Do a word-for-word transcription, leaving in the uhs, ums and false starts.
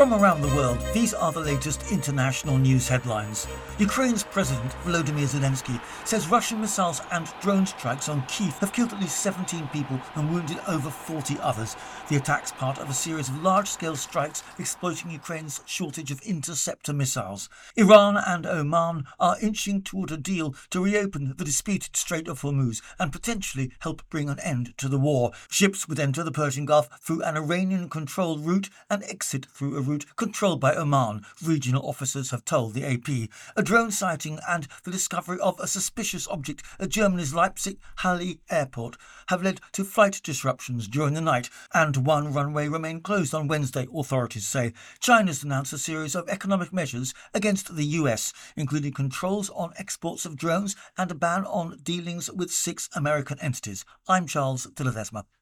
From around the world, these are the latest international news headlines. Ukraine's President Volodymyr Zelensky says Russian missiles and drone strikes on Kyiv have killed at least seventeen people and wounded over forty others. The attack's part of a series of large-scale strikes exploiting Ukraine's shortage of interceptor missiles. Iran and Oman are inching toward a deal to reopen the disputed Strait of Hormuz and potentially help bring an end to the war. Ships would enter the Persian Gulf through an Iranian-controlled route and exit through a route controlled by Oman, regional officers have told the A P. A drone sighting and the discovery of a suspicious object at Germany's Leipzig-Halle airport have led to flight disruptions during the night, and one runway remained closed on Wednesday, authorities say. China's announced a series of economic measures against the U S, including controls on exports of drones and a ban on dealings with six American entities. I'm Charles de Ledesma.